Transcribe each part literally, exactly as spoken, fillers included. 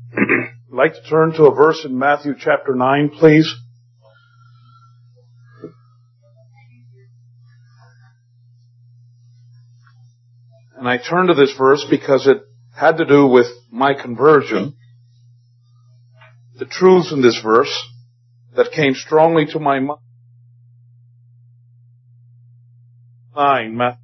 I'd like to turn to a verse in Matthew chapter nine, please. And I turn to this verse because it had to do with my conversion. The truths in this verse that came strongly to my mind. Nine, Matthew.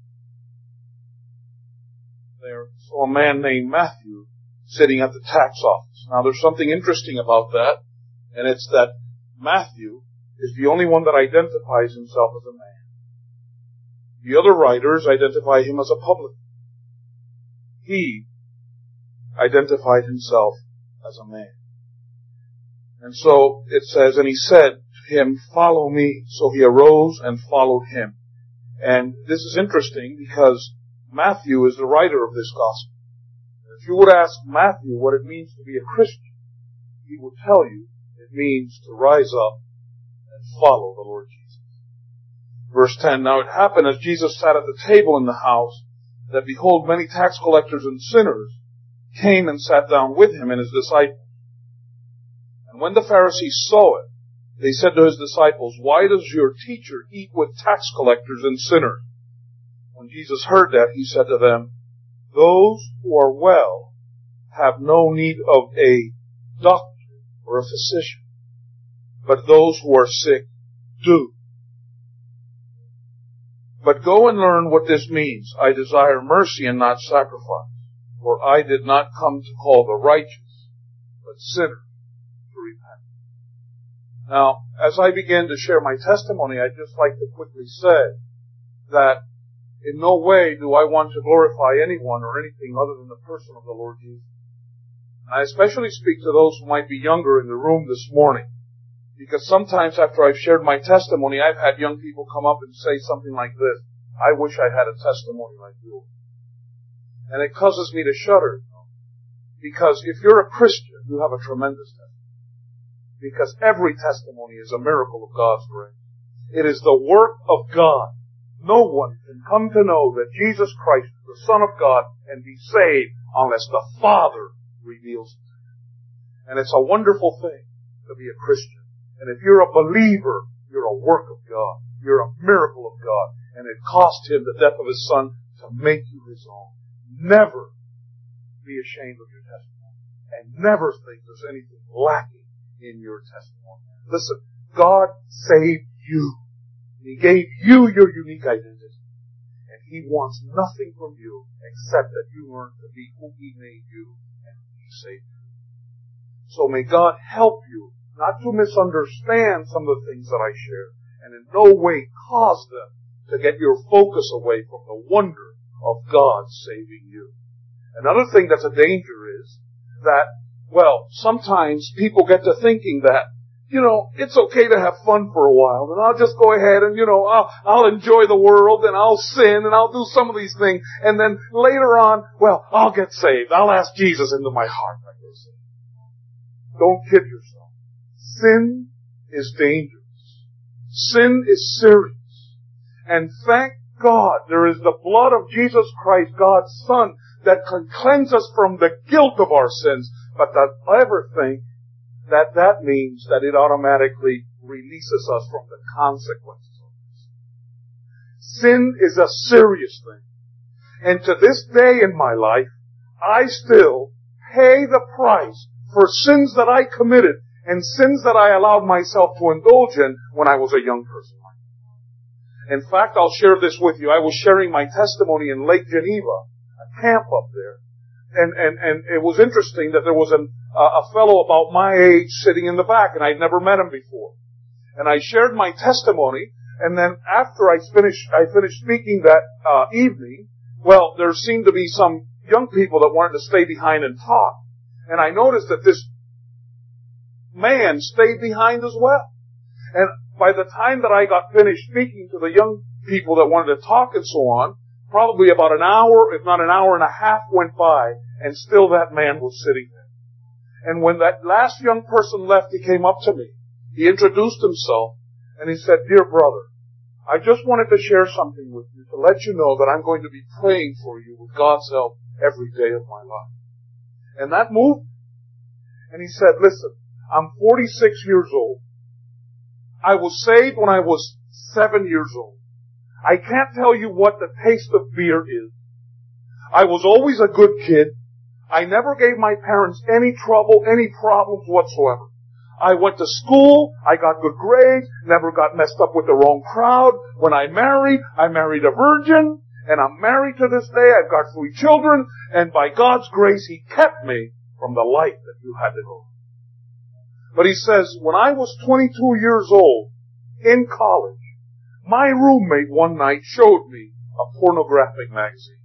There saw a man named Matthew sitting at the tax office. Now there's something interesting about that, and it's that Matthew is the only one that identifies himself as a man. The other writers identify him as a publican. He identified himself as a man. And so it says, and he said to him, "Follow me." So he arose and followed him. And this is interesting because Matthew is the writer of this gospel. If you would ask Matthew what it means to be a Christian, he will tell you it means to rise up and follow the Lord Jesus. Verse ten, "Now it happened as Jesus sat at the table in the house, that behold, many tax collectors and sinners came and sat down with him and his disciples. And when the Pharisees saw it, they said to his disciples, 'Why does your teacher eat with tax collectors and sinners?' When Jesus heard that, he said to them, 'Those who are well have no need of a doctor or a physician, but those who are sick do. But go and learn what this means. I desire mercy and not sacrifice, for I did not come to call the righteous, but sinners to repent.'" Now, as I begin to share my testimony, I'd just like to quickly say that in no way do I want to glorify anyone or anything other than the person of the Lord Jesus. I especially speak to those who might be younger in the room this morning, because sometimes after I've shared my testimony, I've had young people come up and say something like this: "I wish I had a testimony like yours." And it causes me to shudder, because if you're a Christian, you have a tremendous testimony. Because every testimony is a miracle of God's grace. It is the work of God. No one can come to know that Jesus Christ is the Son of God and be saved unless the Father reveals it. And it's a wonderful thing to be a Christian. And if you're a believer, you're a work of God. You're a miracle of God. And it cost Him the death of His Son to make you His own. Never be ashamed of your testimony. And never think there's anything lacking in your testimony. Listen, God saved you. He gave you your unique identity. And He wants nothing from you except that you learn to be who He made you and who He saved you. So may God help you not to misunderstand some of the things that I share, and in no way cause them to get your focus away from the wonder of God saving you. Another thing that's a danger is that, well, sometimes people get to thinking that, you know, it's okay to have fun for a while, and I'll just go ahead and, you know, I'll, I'll enjoy the world, and I'll sin, and I'll do some of these things, and then later on, well, I'll get saved. I'll ask Jesus into my heart. Like they say. Don't kid yourself. Sin is dangerous. Sin is serious. And thank God there is the blood of Jesus Christ, God's Son, that can cleanse us from the guilt of our sins. But don't ever think that that means that it automatically releases us from the consequences of this. Sin is a serious thing. And to this day in my life, I still pay the price for sins that I committed and sins that I allowed myself to indulge in when I was a young person. In fact, I'll share this with you. I was sharing my testimony in Lake Geneva, a camp up there. And, and, and it was interesting that there was an, uh, a fellow about my age sitting in the back, and I'd never met him before. And I shared my testimony, and then after I finished, I finished speaking that uh, evening, well, there seemed to be some young people that wanted to stay behind and talk. And I noticed that this man stayed behind as well. And by the time that I got finished speaking to the young people that wanted to talk and so on, probably about an hour, if not an hour and a half went by, and still that man was sitting there. And when that last young person left, he came up to me. He introduced himself, and he said, "Dear brother, I just wanted to share something with you to let you know that I'm going to be praying for you with God's help every day of my life." And that moved me. And he said, listen, I'm forty-six years old. I was saved when I was seven years old. I can't tell you what the taste of beer is. I was always a good kid. I never gave my parents any trouble, any problems whatsoever. I went to school, I got good grades, never got messed up with the wrong crowd. When I married, I married a virgin, and I'm married to this day. I've got three children, and by God's grace, He kept me from the life that you had to go. But he says, when I was twenty-two years old, in college, my roommate one night showed me a pornographic magazine.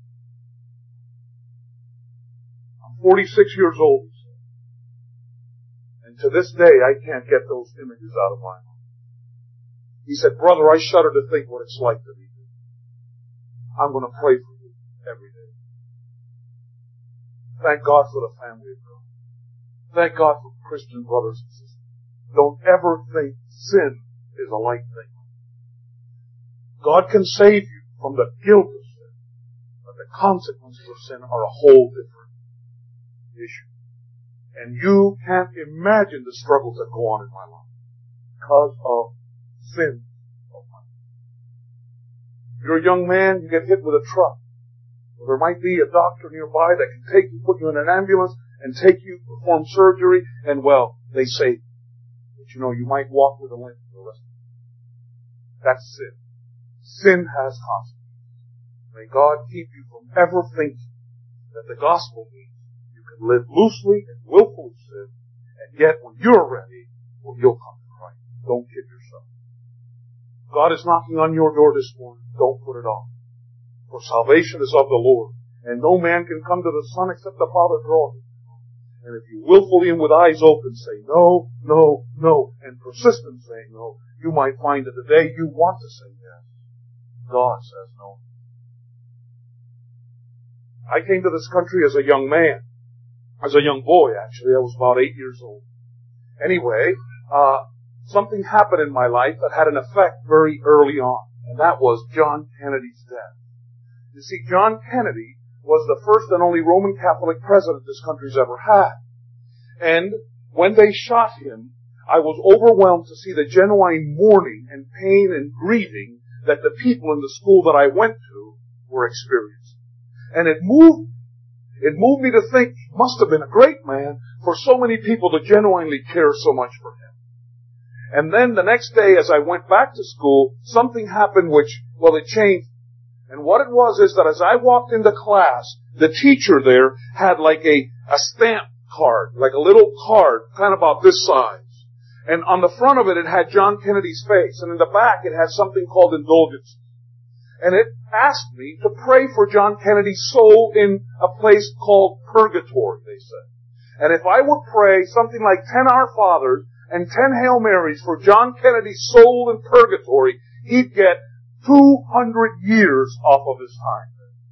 I'm forty-six years old. And to this day, I can't get those images out of my mind. He said, brother, I shudder to think what it's like to be you. I'm going to pray for you every day. Thank God for the family of God. Thank God for Christian brothers and sisters. Don't ever think sin is a light thing. God can save you from the guilt of sin, but the consequences of sin are a whole different issue. And you can't imagine the struggles that go on in my life because of sin of mine. You're a young man, you get hit with a truck. Well, there might be a doctor nearby that can take you, put you in an ambulance, and take you, perform surgery, and well, they say, but you know, you might walk with a limp for the rest of your life. That's sin. Sin has consequences. May God keep you from ever thinking that the gospel means you can live loosely and willfully sin, and yet when you're ready, well, you'll come to Christ. Don't kid yourself. God is knocking on your door this morning. Don't put it off. For salvation is of the Lord, and no man can come to the Son except the Father draw him. And if you willfully and with eyes open say no, no, no, and persist in saying no, you might find that the day you want to say yes, God says no. I came to this country as a young man. As a young boy, actually. I was about eight years old. Anyway, uh, something happened in my life that had an effect very early on. And that was John Kennedy's death. You see, John Kennedy was the first and only Roman Catholic president this country's ever had. And when they shot him, I was overwhelmed to see the genuine mourning and pain and grieving that the people in the school that I went to were experiencing. And it moved, it moved me to think, he must have been a great man for so many people to genuinely care so much for him. And then the next day as I went back to school, something happened which, well, it changed. And what it was is that as I walked into class, the teacher there had like a, a stamp card, like a little card, kind of about this size. And on the front of it, it had John Kennedy's face. And in the back, it had something called indulgence. And it asked me to pray for John Kennedy's soul in a place called purgatory, they said. And if I would pray something like ten Our Fathers and ten Hail Marys for John Kennedy's soul in purgatory, he'd get two hundred years off of his time.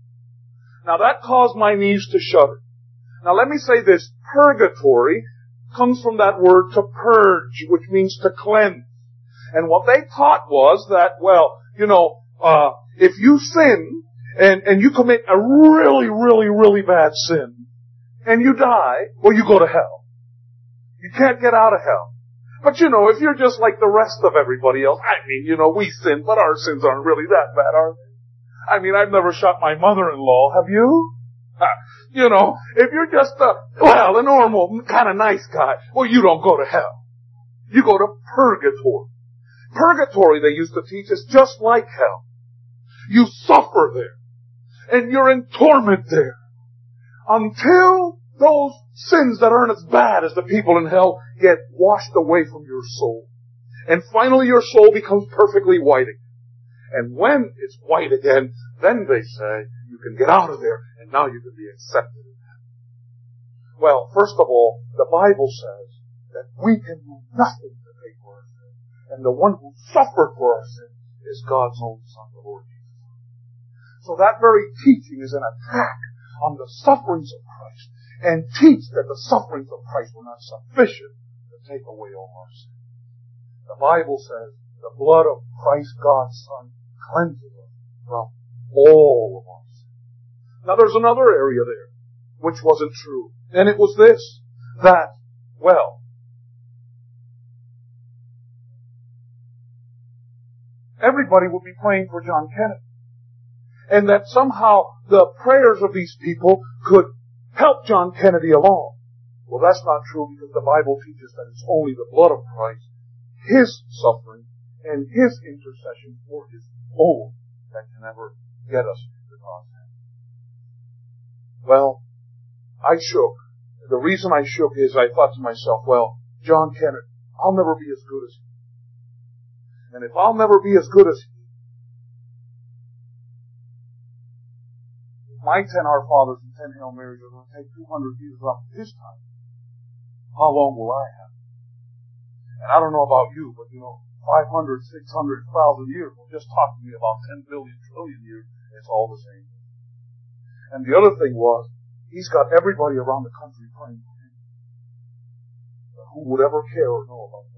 Now that caused my knees to shudder. Now let me say this, purgatory comes from that word to purge, which means to cleanse. And what they taught was that, well, you know, uh, if you sin and, and you commit a really, really, really bad sin and you die, well, you go to hell. You can't get out of hell. But you know, if you're just like the rest of everybody else, I mean, you know, we sin, but our sins aren't really that bad, are they? I mean, I've never shot my mother-in-law, have you? Uh, you know, if you're just a, well, a normal, kind of nice guy, well, you don't go to hell. You go to purgatory. Purgatory, they used to teach, is just like hell. You suffer there. And you're in torment there. Until those sins that aren't as bad as the people in hell get washed away from your soul. And finally your soul becomes perfectly white again. And when it's white again, then they say, you can get out of there, and now you can be accepted in heaven. Well, first of all, the Bible says that we can do nothing to pay for our sin. And the one who suffered for our sin is God's own Son, the Lord Jesus. So that very teaching is an attack on the sufferings of Christ, and teach that the sufferings of Christ were not sufficient to take away all our sin. The Bible says the blood of Christ, God's Son, cleanses us from all of our sin. Now there's another area there which wasn't true, and it was this, that well, everybody would be praying for John Kennedy. And that somehow the prayers of these people could help John Kennedy along. Well, that's not true, because the Bible teaches that it's only the blood of Christ, His suffering, and His intercession for His own that can ever get us to God's hand. Well, I shook. The reason I shook is I thought to myself, well, John Kennedy, I'll never be as good as he. And if I'll never be as good as he, my ten Our Fathers and ten Hail Marys are going to take two hundred years off of his time, how long will I have? And I don't know about you, but you know, five hundred, six hundred, one thousand years will just talk to me about ten billion, trillion years. It's all the same. And the other thing was, he's got everybody around the country praying for him. But who would ever care or know about him?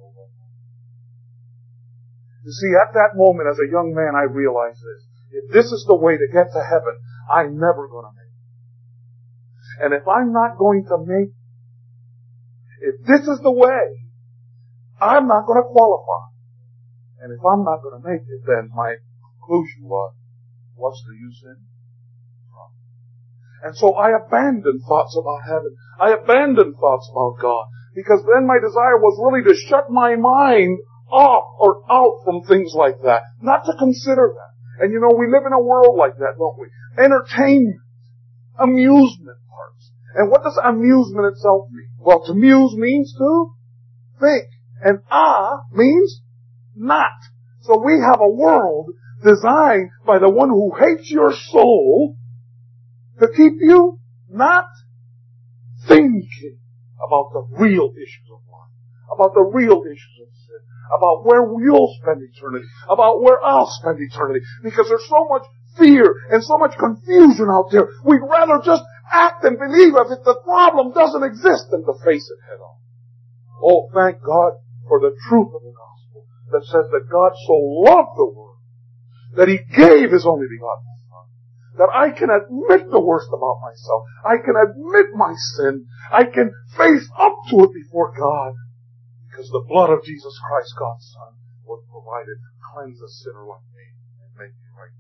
You see, at that moment, as a young man, I realized this. If this is the way to get to heaven, I'm never going to make it. And if I'm not going to make it, if this is the way, I'm not going to qualify. And if I'm not going to make it, then my conclusion was, what's the use in? And so I abandoned thoughts about heaven. I abandoned thoughts about God. Because then my desire was really to shut my mind off or out from things like that. Not to consider that. And you know, we live in a world like that, don't we? Entertainment. Amusement parks. And what does amusement itself mean? Well, to muse means to think. And ah means not. So we have a world designed by the one who hates your soul to keep you not thinking about the real issues of life, about the real issues of sin, about where you'll spend eternity, about where I'll spend eternity, because there's so much fear and so much confusion out there. We'd rather just act and believe as if the problem doesn't exist than to face it head on. Oh, thank God for the truth of the gospel that says that God so loved the world that He gave His only begotten Son, that I can admit the worst about myself. I can admit my sin. I can face up to it before God, because the blood of Jesus Christ, God's Son, was provided to cleanse a sinner like me and make me right.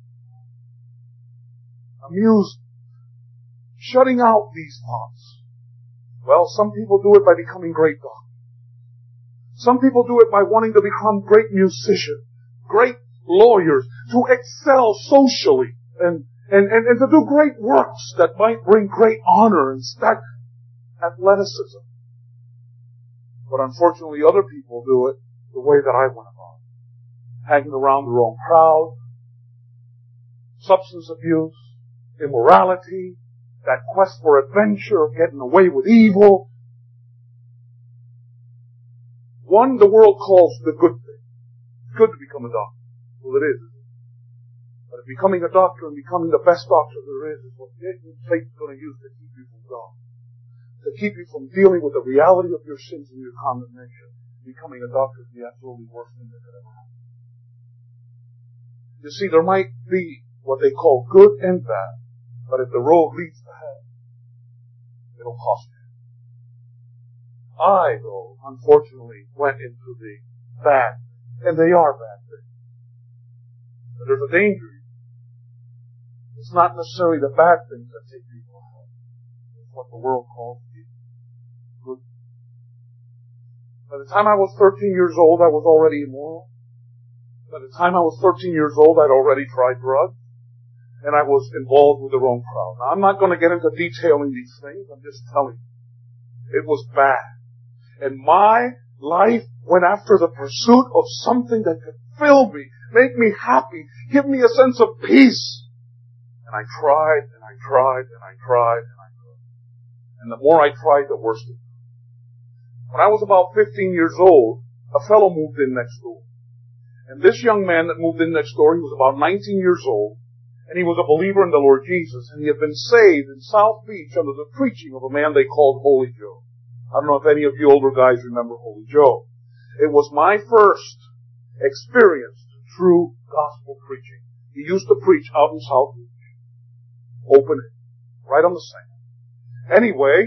Amused. Shutting out these thoughts. Well, some people do it by becoming great doctors. Some people do it by wanting to become great musicians, great lawyers, to excel socially, and, and, and, and to do great works that might bring great honor and stat- athleticism. But unfortunately, other people do it the way that I went about. Hanging around the wrong crowd, substance abuse, immorality, that quest for adventure, getting away with evil. One the world calls the good thing. It's good to become a doctor. Well, it is. But becoming a doctor and becoming the best doctor there is is what Satan's going to use to keep you from God. To keep you from dealing with the reality of your sins and your condemnation. Becoming a doctor is the absolutely worst thing that could ever happen. You see, there might be what they call good and bad, but if the road leads to hell, it'll cost you. I, though, unfortunately, went into the bad, and they are bad things. But there's a danger. It's not necessarily the bad things that take people to hell. It's what the world calls good. By the time I was thirteen years old, I was already immoral. By the time I was thirteen years old, I'd already tried drugs. And I was involved with the wrong crowd. Now, I'm not going to get into detailing these things. I'm just telling you. It was bad. And my life went after the pursuit of something that could fill me, make me happy, give me a sense of peace. And I tried, and I tried, and I tried, and I tried. And the more I tried, the worse it got. When I was about fifteen years old, a fellow moved in next door. And this young man that moved in next door, he was about nineteen years old. And he was a believer in the Lord Jesus. And he had been saved in South Beach under the preaching of a man they called Holy Joe. I don't know if any of you older guys remember Holy Joe. It was my first experience to true gospel preaching. He used to preach out in South Beach. Open it. Right on the sand. Anyway,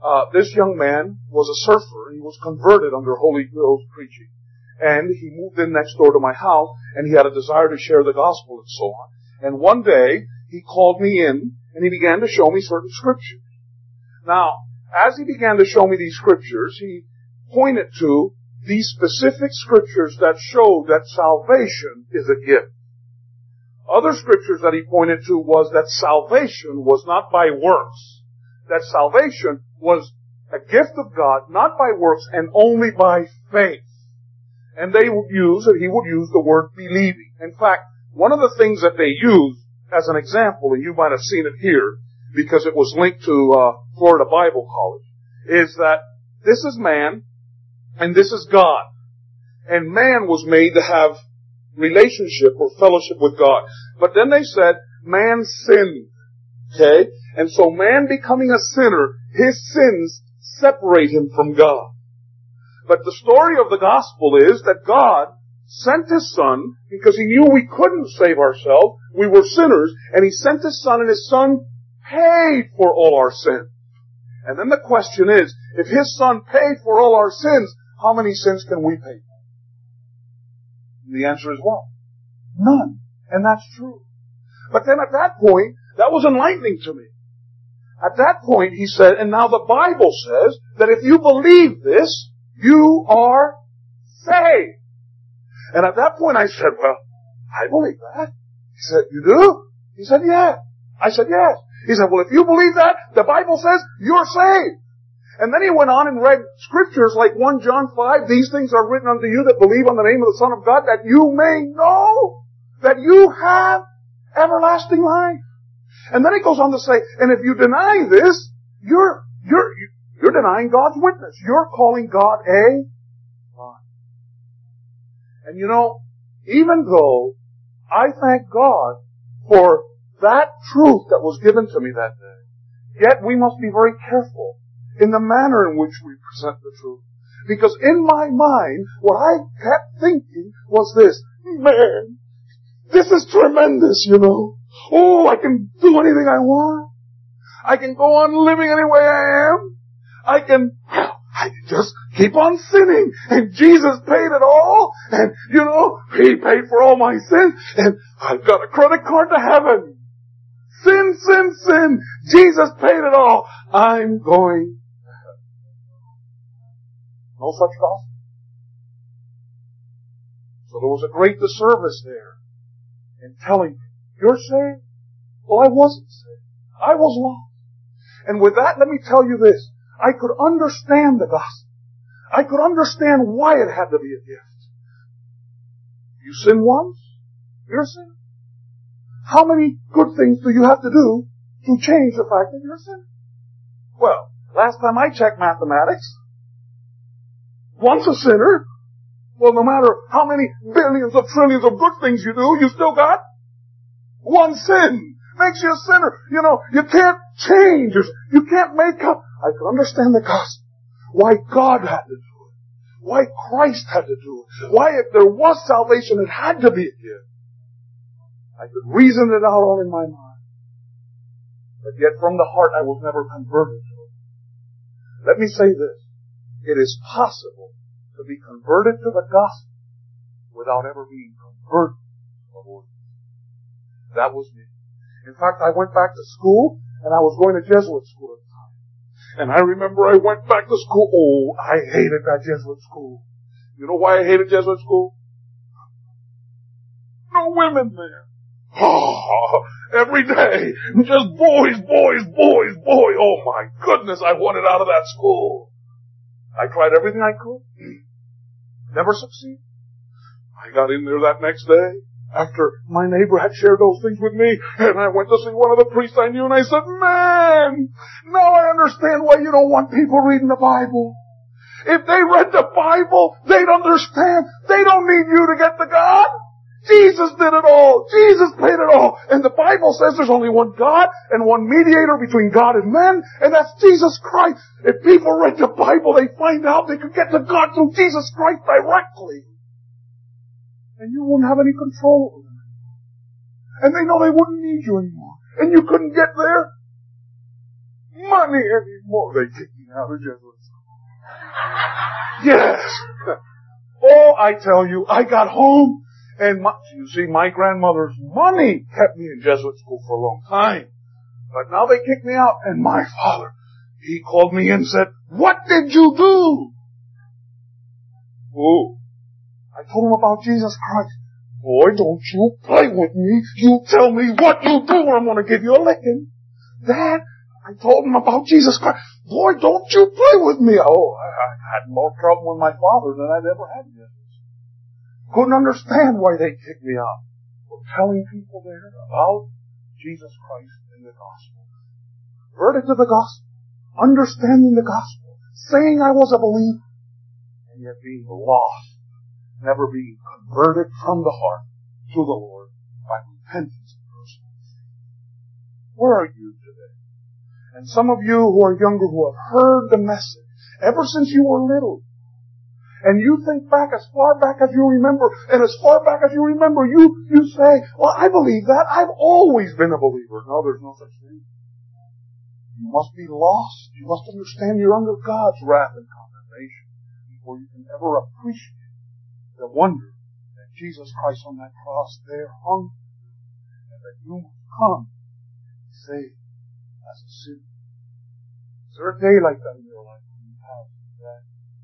uh, this young man was a surfer. He was converted under Holy Ghost preaching. And he moved in next door to my house, and he had a desire to share the gospel and so on. And one day, he called me in, and he began to show me certain scriptures. Now, as he began to show me these scriptures, he pointed to these specific scriptures that showed that salvation is a gift. Other scriptures that he pointed to was that salvation was not by works. That salvation was a gift of God, not by works, and only by faith. And they would use, and he would use the word believing. In fact, one of the things that they used as an example, and you might have seen it here, because it was linked to uh, Florida Bible College, is that this is man, and this is God. And man was made to have relationship or fellowship with God. But then they said, man sinned. Okay? And so man becoming a sinner, his sins separate him from God. But the story of the gospel is that God sent His Son because He knew we couldn't save ourselves. We were sinners. And He sent His Son, and His Son paid for all our sins. And then the question is, if His Son paid for all our sins, how many sins can we pay for? And the answer is what? None. And that's true. But then at that point, that was enlightening to me. At that point, he said, and now the Bible says that if you believe this, you are saved. And at that point I said, well, I believe that. He said, you do? He said, yeah. I said, yes. He said, well, if you believe that, the Bible says you're saved. And then he went on and read scriptures like First John five, these things are written unto you that believe on the name of the Son of God, that you may know that you have everlasting life. And then he goes on to say, and if you deny this, you're, you're, you're denying God's witness. You're calling God a lie. And you know, even though I thank God for that truth that was given to me that day, yet we must be very careful in the manner in which we present the truth. Because in my mind, what I kept thinking was this, man, this is tremendous, you know. Oh, I can do anything I want. I can go on living any way I am. I can, I can just keep on sinning. And Jesus paid it all. And, you know, He paid for all my sins. And I've got a credit card to heaven. Sin, sin, sin. Jesus paid it all. I'm going to heaven. No such gospel. So there was a great disservice there in telling me, you're saved? Well, I wasn't saved. I was lost. And with that, let me tell you this. I could understand the gospel. I could understand why it had to be a gift. You sin once, you're a sinner. How many good things do you have to do to change the fact that you're a sinner? Well, last time I checked mathematics, once a sinner, well, no matter how many billions of trillions of good things you do, you still got one sin. Makes you a sinner. You know, you can't change. You can't make up. I can understand the gospel. Why God had to do it. Why Christ had to do it. Why if there was salvation, it had to be a gift. I could reason it out all in my mind. But yet from the heart I was never converted to it. Let me say this. It is possible to be converted to the gospel without ever being converted to the Lord. That was me. In fact, I went back to school, and I was going to Jesuit school at the time. And I remember I went back to school. Oh, I hated that Jesuit school. You know why I hated Jesuit school? No women there. Oh, every day, just boys, boys, boys, boys. Oh my goodness, I wanted out of that school. I tried everything I could. Never succeeded. I got in there that next day after my neighbor had shared those things with me, and I went to see one of the priests I knew, and I said, man, now I understand why you don't want people reading the Bible. If they read the Bible, they'd understand. They don't need you to get to God. Jesus did it all. Jesus paid it all. And the Bible says there's only one God and one mediator between God and men, and that's Jesus Christ. If people read the Bible, they find out they could get to God through Jesus Christ directly. And you wouldn't have any control over them. And they know they wouldn't need you anymore. And you couldn't get their money anymore. They didn't me out of Jesuit school. Yes! Oh, I tell you, I got home, and my, you see, my grandmother's money kept me in Jesuit school for a long time. But now they kicked me out, and my father, he called me in and said, "What did you do?" Oh, I told him about Jesus Christ. "Boy, don't you play with me. You tell me what you do or I'm going to give you a licking." "Dad," I told him about Jesus Christ. "Boy, don't you play with me." Oh, I, I had more trouble with my father than I'd ever had yet. Couldn't understand why they kicked me out for telling people there about Jesus Christ and the gospel. Converted to the gospel, understanding the gospel, saying I was a believer, and yet being lost, never being converted from the heart to the Lord by repentance and personal. Where are you today? And some of you who are younger who have heard the message ever since you were little, and you think back as far back as you remember, and as far back as you remember, you, you say, "Well, I believe that. I've always been a believer." No, there's no such thing. You must be lost. You must understand you're under God's wrath and condemnation before you can ever appreciate the wonder that Jesus Christ on that cross there hung, and that you must come and saved as a sinner. Is there a day like that in your life when you have that?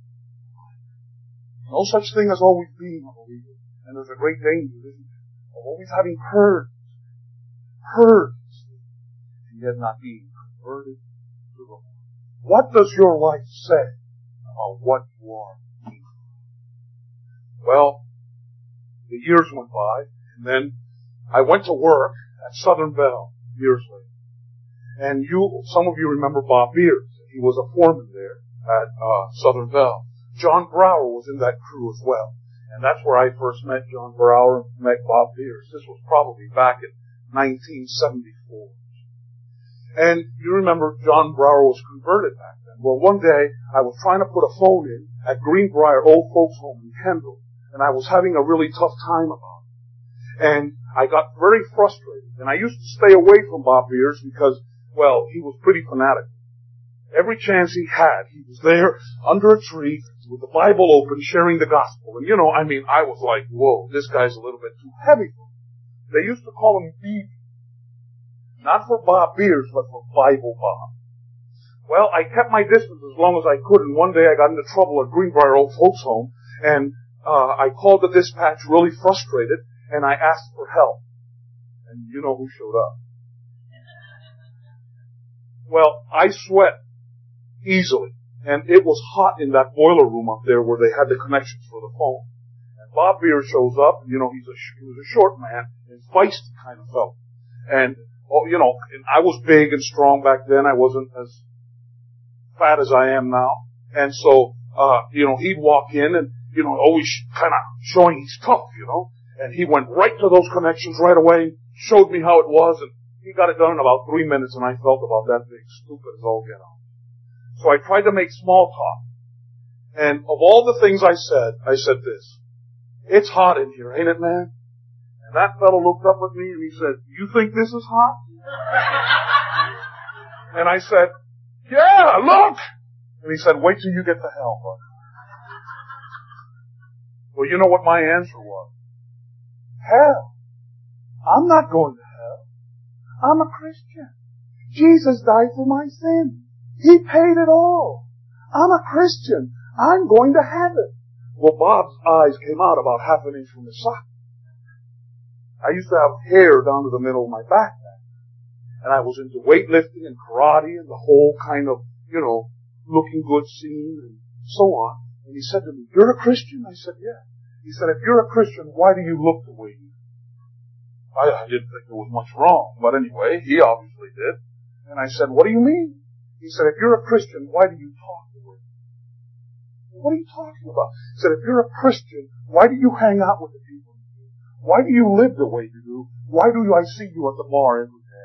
No such thing as always being a believer. And there's a great danger, isn't there, of always having heard, heard, and yet not being converted to the Lord. What does your life say about what you are? Well, the years went by, and then I went to work at Southern Bell years later. And you, some of you remember Bob Beers. He was a foreman there at uh, Southern Bell. John Brower was in that crew as well. And that's where I first met John Brower and met Bob Beers. This was probably back in nineteen seventy-four. And you remember John Brower was converted back then. Well, one day I was trying to put a phone in at Greenbrier Old Folks Home in Kendall, and I was having a really tough time about it. And I got very frustrated. And I used to stay away from Bob Beers because, well, he was pretty fanatical. Every chance he had, he was there under a tree with the Bible open, sharing the gospel. And you know, I mean, I was like, whoa, this guy's a little bit too heavy for me. They used to call him B B. Not for Bob Beers, but for Bible Bob. Well, I kept my distance as long as I could, and one day I got into trouble at Greenbrier Old Folks Home, and uh, I called the dispatch really frustrated, and I asked for help. And you know who showed up. Well, I sweat easily. And it was hot in that boiler room up there where they had the connections for the phone. And Bob Beer shows up, and you know, he's a, he was a short man, and feisty kind of fellow. And, oh, you know, and I was big and strong back then. I wasn't as fat as I am now. And so, uh, you know, he'd walk in and, you know, always kind of showing he's tough, you know. And he went right to those connections right away, showed me how it was, and he got it done in about three minutes, and I felt about that big, stupid as all get out. So I tried to make small talk. And of all the things I said, I said this: "It's hot in here, ain't it, man?" And that fellow looked up at me and he said, "You think this is hot?" And I said, "Yeah, look!" And he said, "Wait till you get to hell, bud." Well, you know what my answer was? Hell. I'm not going to hell. I'm a Christian. Jesus died for my sins. He paid it all. I'm a Christian. I'm going to heaven. Well, Bob's eyes came out about half an inch from his socket. I used to have hair down to the middle of my back then. And I was into weightlifting and karate and the whole kind of, you know, looking good scene and so on. And he said to me, "You're a Christian?" I said, "Yeah." He said, "If you're a Christian, why do you look the way you do?" I, I didn't think there was much wrong. But anyway, he obviously did. And I said, "What do you mean?" He said, "If you're a Christian, why do you talk the way you do?" "What are you talking about?" He said, "If you're a Christian, why do you hang out with the people you do? Why do you live the way you do? Why do I see you at the bar every day?"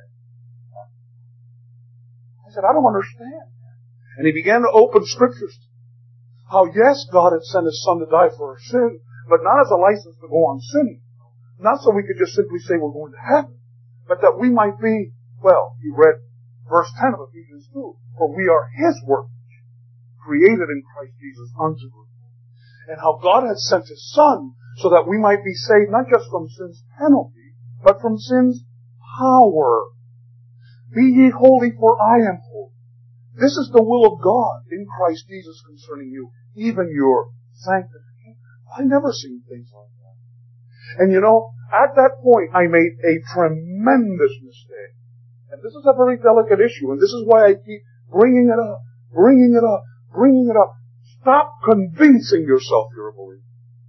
I said, "I don't understand." And he began to open scriptures. How, yes, God had sent His Son to die for our sins, but not as a license to go on sinning. Not so we could just simply say we're going to heaven, but that we might be, well, he read verse ten of Ephesians two, for we are His workmanship, created in Christ Jesus unto good. And how God had sent His Son so that we might be saved not just from sin's penalty, but from sin's power. Be ye holy, for I am holy. This is the will of God in Christ Jesus concerning you, even your sanctification. I never seen things like that. And you know, at that point, I made a tremendous mistake. And this is a very delicate issue, and this is why I keep bringing it up, bringing it up, bringing it up. Stop convincing yourself you're a believer.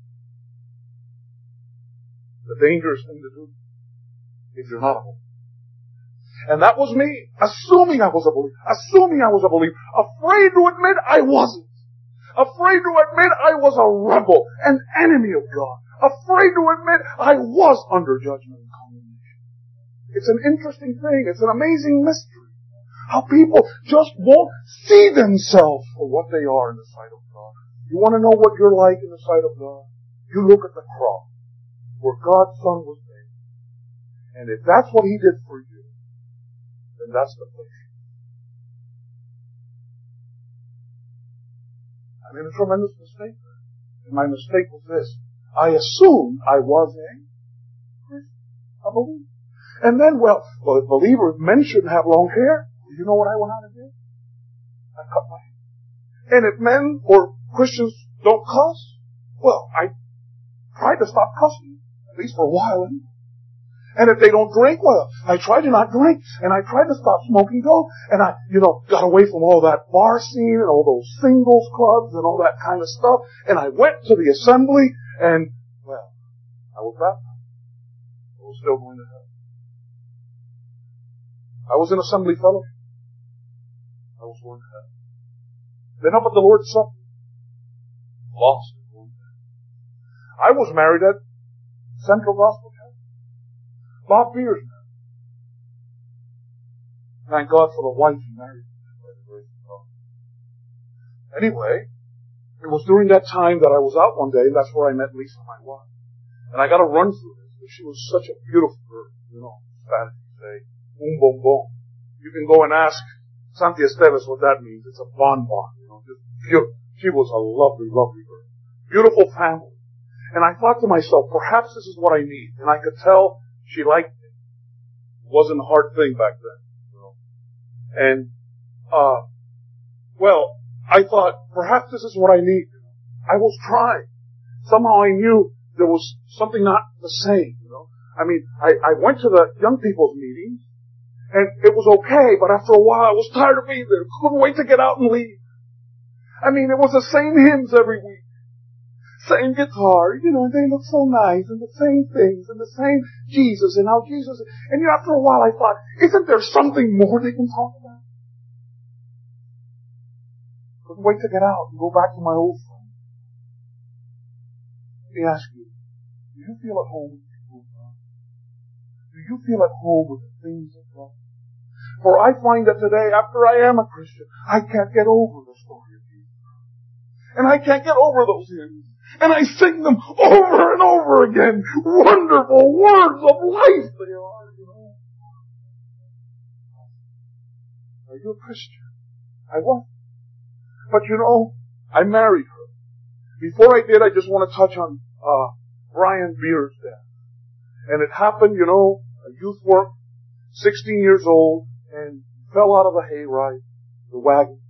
The dangerous thing to do if you're not a believer. And that was me, assuming I was a believer, assuming I was a believer, afraid to admit I wasn't, afraid to admit I was a rebel, an enemy of God, afraid to admit I was under judgment and condemnation. It's an interesting thing, it's an amazing mystery, how people just won't see themselves for what they are in the sight of God. You want to know what you're like in the sight of God? You look at the cross, where God's Son was made, and if that's what He did for you, then that's the place. I made a tremendous mistake. And my mistake was this. I assumed I was a Christian, a believer. And then, well, well, as believers, men shouldn't have long hair. You know what I went out and did? I cut my hair. And if men or Christians don't cuss, well, I tried to stop cussing, at least for a while anyway. And if they don't drink, well, I tried to not drink, and I tried to stop smoking dope, and I, you know, got away from all that bar scene and all those singles clubs and all that kind of stuff, and I went to the assembly, and, well, I was baptized. I was still going to hell. I was in assembly fellowship. I was going to hell. Then up at the Lord's Supper. Lost. I was married at Central Gospel Church. Bob Beers married. Thank God for the wife he married. Anyway, it was during that time that I was out one day, and that's where I met Lisa, my wife. And I got to run through this, because she was such a beautiful girl, you know, Spanish say, un bombón. You can go and ask Santi Esteves what that means. It's a bonbon, you know, just beautiful. She was a lovely, lovely girl. Beautiful family. And I thought to myself, perhaps this is what I need. And I could tell she liked me. It wasn't a hard thing back then, you know. And, uh, well, I thought, perhaps this is what I need. I was trying. Somehow I knew there was something not the same, you know. I mean, I, I went to the young people's meetings, and it was okay, but after a while I was tired of being there. Couldn't wait to get out and leave. I mean, it was the same hymns every week. Same guitar, you know, they look so nice, and the same things, and the same Jesus, and how Jesus, and you know, after a while I thought, isn't there something more they can talk about? Couldn't wait to get out and go back to my old friends. Let me ask you, do you feel at home with the people of God? Do you feel at home with the things of God? For I find that today, after I am a Christian, I can't get over the story of Jesus. And I can't get over those hymns. And I sing them over and over again. Wonderful words of life they are, you know. Are you a Christian? I was. But you know, I married her. Before I did, I just want to touch on uh Brian Beer's death. And it happened, you know, a youth work, sixteen years old, and fell out of a hayride, the wagon.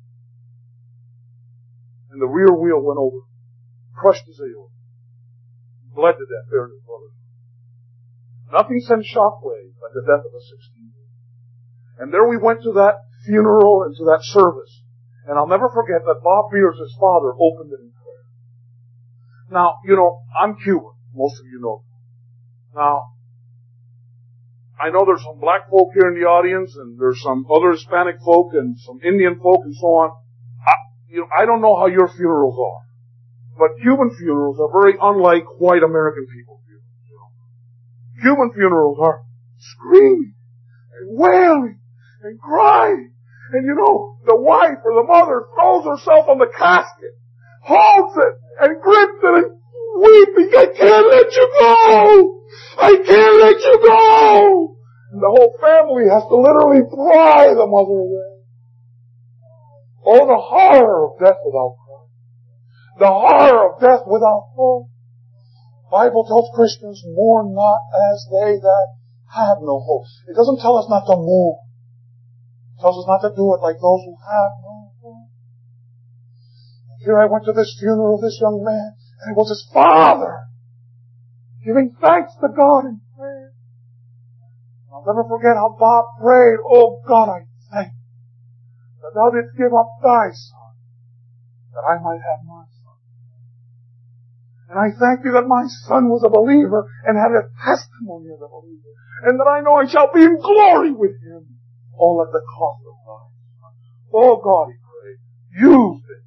And the rear wheel went over. Crushed his aorta. Bled to death there in his brother's. Nothing sent shockwaves like the death of a sixteen-year-old. And there we went to that funeral and to that service. And I'll never forget that Bob Beers, his father, opened it in prayer. Now, you know, I'm Cuban. Most of you know. Now, I know there's some black folk here in the audience, and there's some other Hispanic folk, and some Indian folk, and so on. I, you know, I don't know how your funerals are. But Cuban funerals are very unlike white American people's funerals. You know. Cuban funerals are screaming and wailing and crying. And you know, the wife or the mother throws herself on the casket, holds it, and grips it and weeping, I can't let you go! I can't let you go! And the whole family has to literally pry the mother away. Oh, the horror of death without Christ. The horror of death without hope. The Bible tells Christians, mourn not as they that have no hope. It doesn't tell us not to mourn. It tells us not to do it like those who have no hope. Here I went to this funeral of this young man, and it was his father giving thanks to God in prayer. I'll never forget how Bob prayed, oh God, I thank you that thou didst give up thy son, that I might have my son. And I thank you that my son was a believer and had a testimony as a believer, and that I know I shall be in glory with him, all at the cost of thy son. Oh God, he prayed, use this.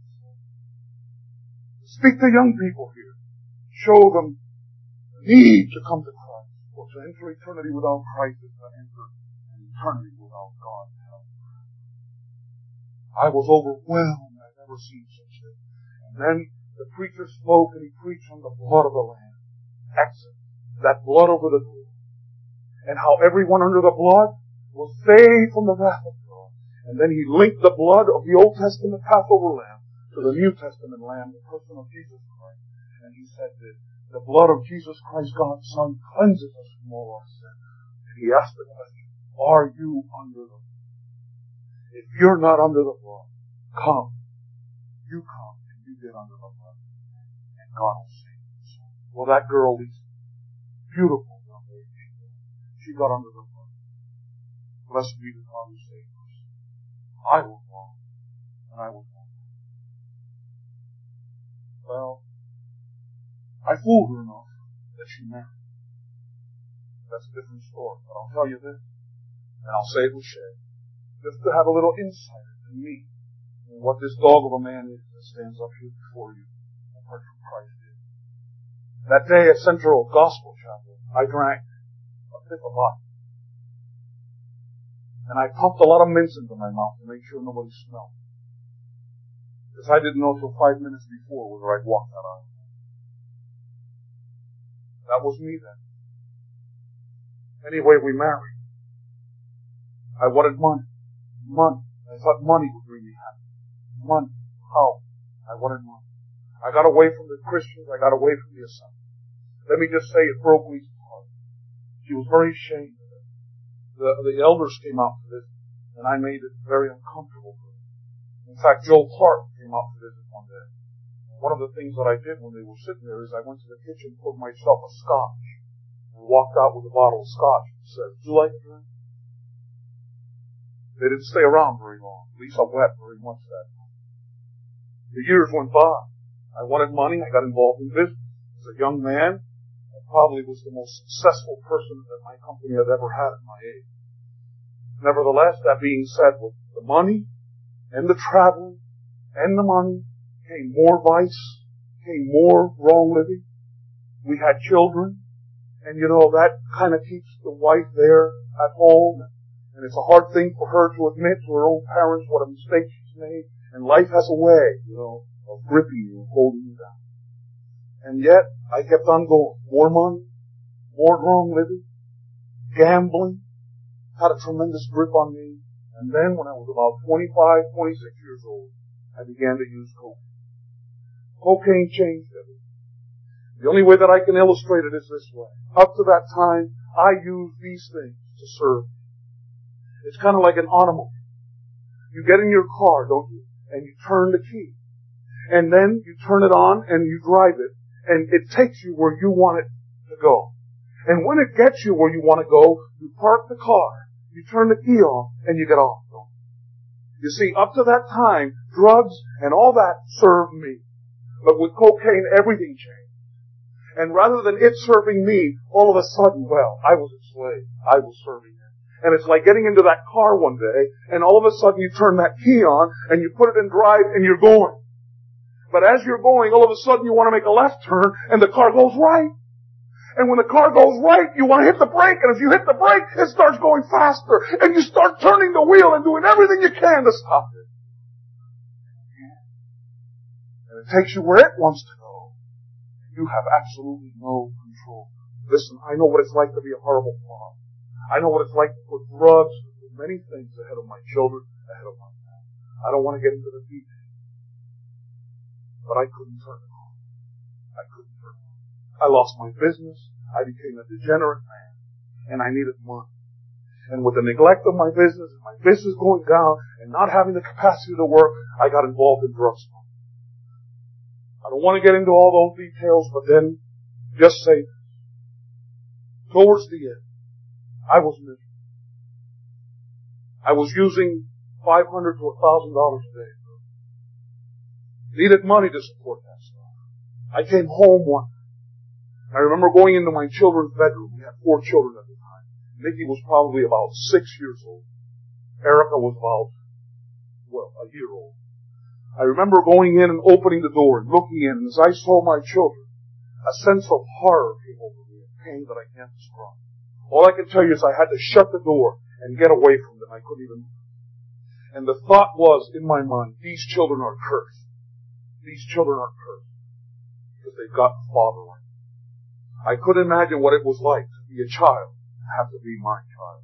Speak to young people here. Show them the need to come to Christ. For to enter eternity without Christ is to enter an eternity without God. I was overwhelmed. I've never seen such thing. And then the preacher spoke and he preached on the blood of the Lamb. Exodus. That blood over the door. And how everyone under the blood was saved from the wrath of God. And then he linked the blood of the Old Testament Passover lamb to the New Testament Lamb, the person of Jesus Christ. And he said that the blood of Jesus Christ, God's Son, cleanses us from all our sin. And he asked the question, are you under the blood? If you're not under the blood, come. You come and you get under the blood. And God will save you. Well, that girl, this beautiful young lady, she got under the blood. Blessed be the God who saved us. I was wrong. And I was wrong. Well, I fooled her enough that she married. That's a different story. But I'll tell you this, and I'll say it with Shay, just to have a little insight into me and what this dog of a man is that stands up here before you, apart from Christ is. That day at Central Gospel Chapel, I drank a fifth of vodka. And I pumped a lot of mints into my mouth to make sure nobody smelled. Because I didn't know till five minutes before whether I'd walk that aisle. That was me then. Anyway, we married. I wanted money. Money. I thought money would bring me happy. Money. How? I wanted money. I got away from the Christians. I got away from the assembly. Let me just say it broke Lisa's heart. She was very ashamed of it. The, the elders came out to visit, and I made it very uncomfortable for them. In fact, Joe Clark came out to visit one day. One of the things that I did when they were sitting there is I went to the kitchen, poured myself a scotch, and walked out with a bottle of scotch and said, would you like a drink? They didn't stay around very long. Lisa wept very much that night. The years went by. I wanted money. I got involved in business. As a young man, I probably was the most successful person that my company had ever had at my age. Nevertheless, that being said, with the money, and the traveling, and the money, came more vice, came more wrong living. We had children, and you know, that kind of keeps the wife there at home, and it's a hard thing for her to admit to her own parents what a mistake she's made, and life has a way, you know, of gripping you and holding you down. And yet, I kept on going. More money, more wrong living, gambling, had a tremendous grip on me. And then when I was about twenty-five, twenty-six years old, I began to use cocaine. Cocaine changed everything. The only way that I can illustrate it is this way. Up to that time, I used these things to serve. It's kind of like an automobile. You get in your car, don't you? And you turn the key. And then you turn it on and you drive it. And it takes you where you want it to go. And when it gets you where you want to go, you park the car. You turn the key off, and you get off. You see, up to that time, drugs and all that served me. But with cocaine, everything changed. And rather than it serving me, all of a sudden, well, I was a slave. I was serving it. And it's like getting into that car one day, and all of a sudden you turn that key on, and you put it in drive, and you're going. But as you're going, all of a sudden you want to make a left turn, and the car goes right. And when the car goes right, you want to hit the brake. And if you hit the brake, it starts going faster. And you start turning the wheel and doing everything you can to stop it. And it takes you where it wants to go. You have absolutely no control. Listen, I know what it's like to be a horrible father. I know what it's like to put drugs and many things ahead of my children, ahead of my family. I don't want to get into the details. But I couldn't turn it off. I couldn't turn it off. I lost my business. I became a degenerate man. And I needed money. And with the neglect of my business, and my business going down, and not having the capacity to work, I got involved in drug smoking. I don't want to get into all those details, but then just say this. Towards the end, I was miserable. I was using five hundred to a thousand dollars a day. Needed money to support that stuff. I came home one night. I remember going into my children's bedroom. We had four children at the time. Mickey was probably about six years old. Erica was about, well, a year old. I remember going in and opening the door and looking in, and as I saw my children, a sense of horror came over me, a pain that I can't describe. All I can tell you is I had to shut the door and get away from them. I couldn't even move. And the thought was in my mind, these children are cursed. These children are cursed because they've got a father like me. I couldn't imagine what it was like to be a child and have to be my child.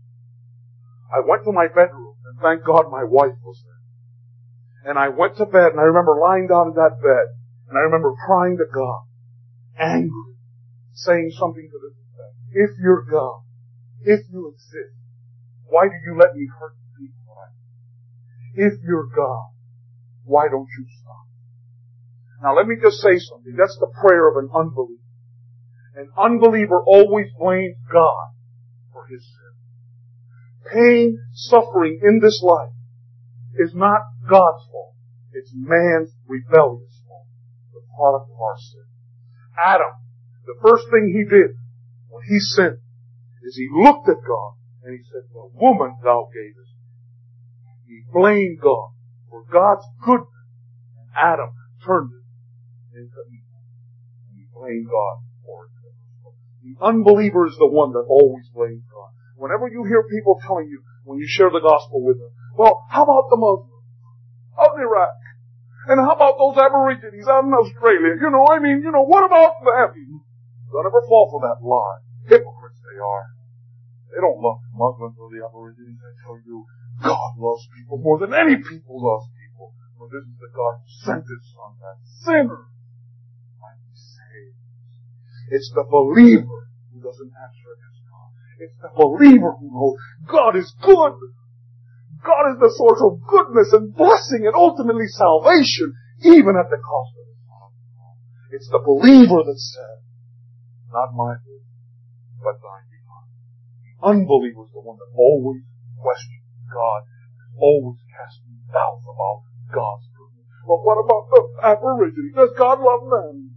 I went to my bedroom, and thank God my wife was there. And I went to bed, and I remember lying down in that bed, and I remember crying to God, angry, saying something to this effect. If you're God, if you exist, why do you let me hurt people like this? If you're God, why don't you stop? Now let me just say something. That's the prayer of an unbeliever. An unbeliever always blames God for his sin. Pain, suffering in this life is not God's fault. It's man's rebellious fault. The product of our sin. Adam, the first thing he did when he sinned is he looked at God and he said, the woman thou gavest. He blamed God for God's goodness. And Adam turned it into evil. And he blamed God for it. The unbeliever is the one that always blames God. Whenever you hear people telling you, when you share the gospel with them, well, how about the Muslims out in Iraq? And how about those Aborigines out in Australia? You know, I mean, you know, what about them? Don't ever fall for that lie. Hypocrites they are. They don't love the Muslims or the Aborigines. I tell you, God loves people more than any people love people. For this is the God who sent His Son, that sinner might be saved. It's the believer who doesn't answer against God. It's the believer who knows God is good. God is the source of goodness and blessing and ultimately salvation, even at the cost of His Son. It's the believer that says, not my will, but thine be done. The unbeliever is the one that always questions God, always casting doubts about God's goodness. But what about the Aborigines? Does God love them?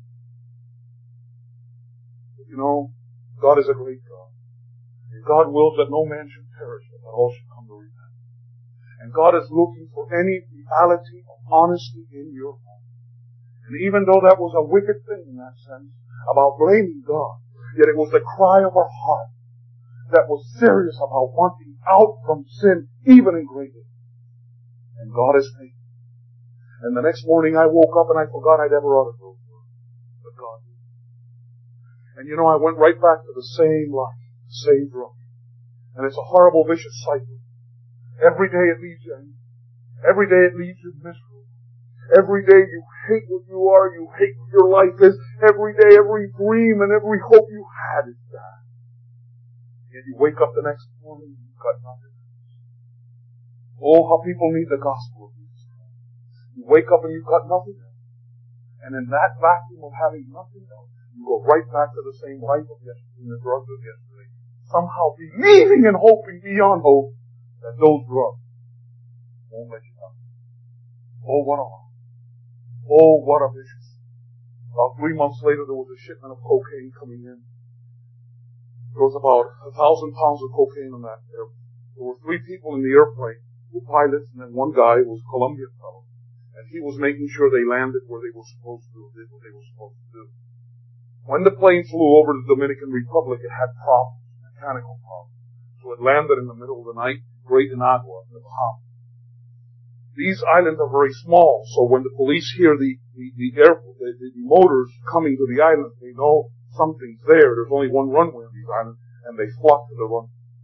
You know, God is a great God. And God wills that no man should perish, but that all should come to repentance. And God is looking for any reality of honesty in your heart. And even though that was a wicked thing in that sense, about blaming God, yet it was the cry of our heart that was serious about wanting out from sin, even in greatness. And God is faithful. And the next morning I woke up and I forgot I'd ever uttered those words. But God did. And you know, I went right back to the same life, the same drug. And it's a horrible, vicious cycle. Every day it leaves you angry. Every day it leaves you miserable. Every day you hate what you are, you hate what your life is. Every day, every dream and every hope you had is gone. And you wake up the next morning and you've got nothing. Oh, how people need the gospel of Jesus Christ. You wake up and you've got nothing else. And in that vacuum of having nothing else, you go right back to the same life of yesterday and the drugs of yesterday. Somehow believing and hoping beyond hope that those drugs won't let you down. Oh, what a lie. Oh, what a vicious. About three months later, there was a shipment of cocaine coming in. There was about a thousand pounds of cocaine on that airplane. There were three people in the airplane, two pilots, and then one guy who was a Colombian fellow. And he was making sure they landed where they were supposed to, did what they were supposed to do. When the plane flew over the Dominican Republic, it had problems, mechanical problems. So it landed in the middle of the night, Great Inagua, in the Bahamas. These islands are very small, so when the police hear the, the, the air, the, the, the motors coming to the island, they know something's there. There's only one runway on these islands, and they flock to the runway.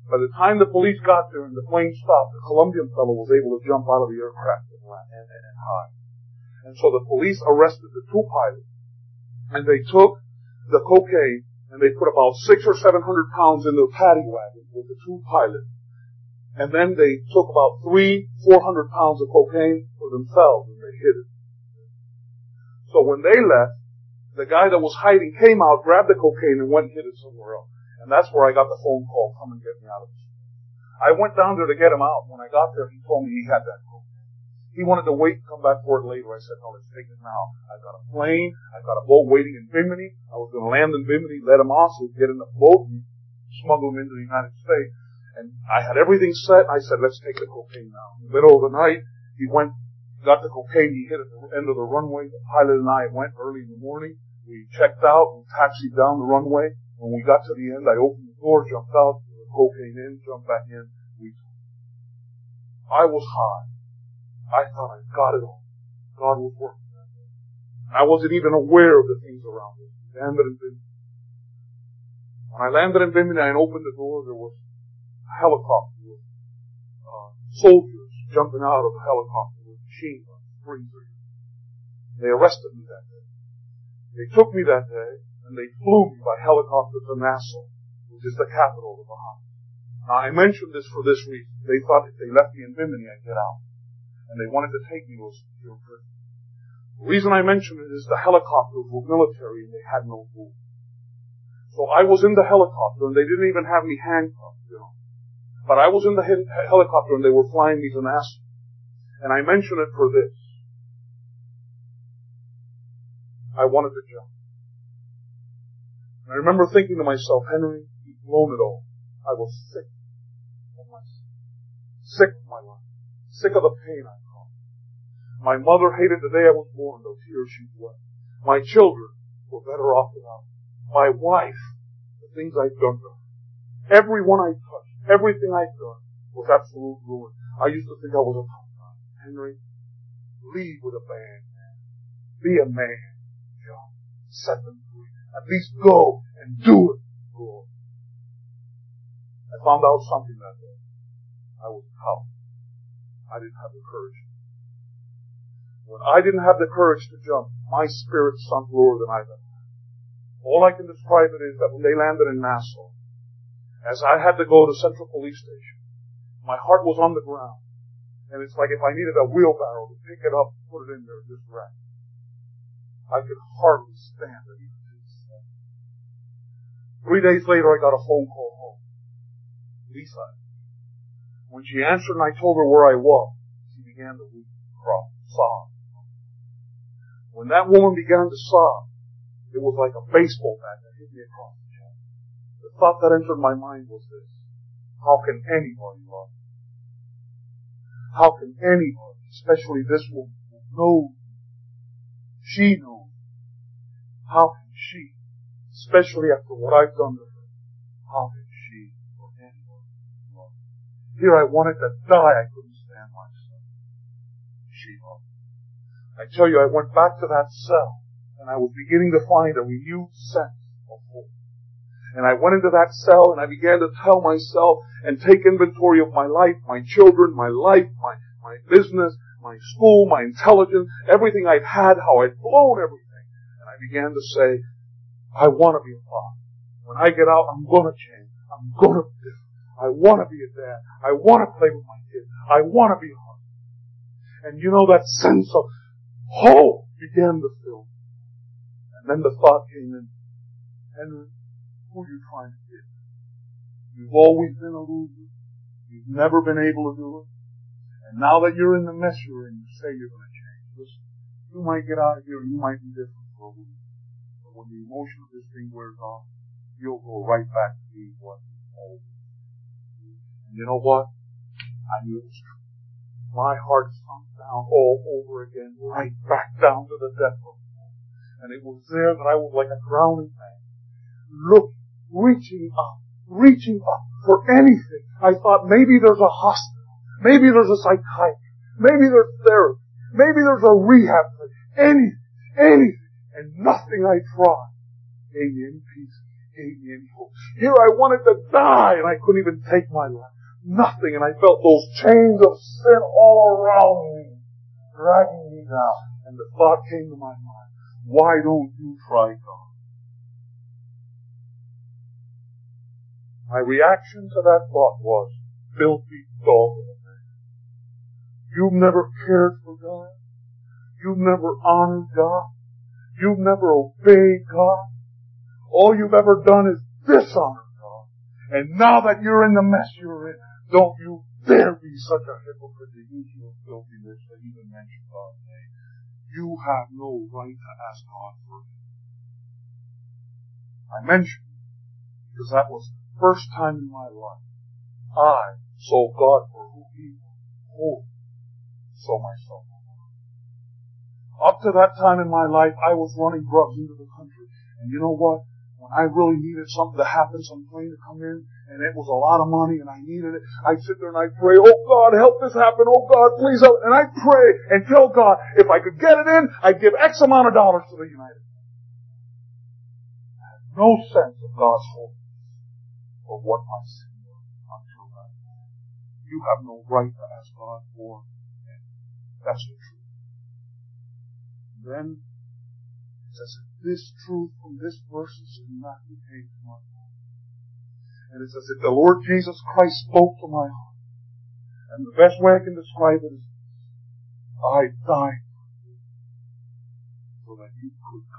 By the time the police got there and the plane stopped, the Colombian fellow was able to jump out of the aircraft and, and, and hide. And so the police arrested the two pilots, and they took the cocaine and they put about six or seven hundred pounds in the paddy wagon with the two pilots. And then they took about three, four hundred pounds of cocaine for themselves and they hid it. So when they left, the guy that was hiding came out, grabbed the cocaine and went and hid it somewhere else. And that's where I got the phone call, come and get me out of this. I went down there to get him out. When I got there, he told me he had that cocaine. He wanted to wait and come back for it later. I said, no, let's take it now. I've got a plane. I've got a boat waiting in Bimini. I was going to land in Bimini, let him off so he'd get in the boat and smuggle him into the United States. And I had everything set. I said, let's take the cocaine now. In the middle of the night, he went, got the cocaine. He hit at the end of the runway. The pilot and I went early in the morning. We checked out and taxied down the runway. When we got to the end, I opened the door, jumped out, the cocaine in, jumped back in. We, I was high. I thought I got it all. God was working. I wasn't even aware of the things around me. Landed in Bimini. When I landed in Bimini and opened the door, there was a helicopter with uh, soldiers jumping out of the helicopter with machine guns, freezers. They arrested me that day. They took me that day. And they flew me by helicopter to Nassau, which is the capital of the Bahamas. Now, I mentioned this for this reason. They thought if they left me in Bimini, I'd get out. And they wanted to take me to a secure prison. The reason I mention it is the helicopters were military and they had no rules. So I was in the helicopter and they didn't even have me handcuffed, you know. But I was in the he- helicopter and they were flying me to Nassau. And I mention it for this. I wanted to jump. And I remember thinking to myself, Henry, you've blown it all. I was sick of myself. Sick of my life. Sick of the pain I caused. My mother hated the day I was born, though tears she wept. My children were better off without me. My wife, the things I've done to her. Everyone I touched, everything I've done was absolute ruin. I used to think I was a tough guy. Henry, lead with a bang, man. Be a man, John. Set them free. At least go and do it, Lord. I found out something that day. I was a coward. I didn't have the courage. When I didn't have the courage to jump, my spirit sunk lower than I've ever had. All I can describe it is that when they landed in Nassau, as I had to go to Central Police Station, my heart was on the ground. And it's like if I needed a wheelbarrow to pick it up, put it in there, just rest. I could hardly stand it. Three days later, I got a phone call home. Lisa. When she answered and I told her where I was, she began to weep, cry, sob. When that woman began to sob, it was like a baseball bat that hit me across the chest. The thought that entered my mind was this: how can anybody love me? How can anybody, especially this woman who knows me, she knows me, how can she, especially after what I've done to her, how can she or anybody love me? Here I wanted to die, I couldn't stand myself. She loved me. I tell you, I went back to that cell, and I was beginning to find a renewed sense of hope. And I went into that cell, and I began to tell myself and take inventory of my life, my children, my life, my, my business, my school, my intelligence, everything I've had, how I'd blown everything. And I began to say, I want to be a father. When I get out, I'm going to change. I'm going to be different. I want to be a dad. I want to play with my kids. I want to be a husband. And you know, that sense of hope began to fill me. And then the thought came in, Henry, who are you trying to get? You've always been a loser. You've never been able to do it. And now that you're in the mess you're in, you say you're going to change. Listen, you might get out of here and you might be different for a week. But when the emotion of this thing wears off, you'll go right back to being what you've always been. And you know what? I knew it was true. My heart sunk down all over again, right back down to the depth of it. And it was there that I was like a drowning man. Look, reaching up, reaching up for anything. I thought maybe there's a hospital. Maybe there's a psychiatrist. Maybe there's therapy. Maybe there's a rehab. Anything, anything. And nothing I tried gave me any peace, gave me any hope. Here I wanted to die and I couldn't even take my life. Nothing. And I felt those chains of sin all around me, dragging me down. And the thought came to my mind, why don't you try God? My reaction to that thought was, filthy dog of a man. You've never cared for God. You've never honored God. You've never obeyed God. All you've ever done is dishonor God. And now that you're in the mess you're in, don't you dare be such a hypocrite to use your filthy lips to even mention God's name. You have no right to ask God for it. I mention it because that was the first time in my life I saw God for who He was, holy, saw myself. Up to that time in my life, I was running drugs into the country. And you know what? When I really needed something to happen, some plane to come in, and it was a lot of money, and I needed it, I'd sit there and I'd pray, oh God, help this happen, oh God, please help. And I'd pray and tell God, if I could get it in, I'd give X amount of dollars to the United States. I had no sense of God's holiness or what my sin was until that time. You have no right to ask God for it. That's the truth. Then, it says, this truth from this verse in Matthew came to my heart. And it says, if the Lord Jesus Christ spoke to my heart, and the best way I can describe it is, I died for you, so that you could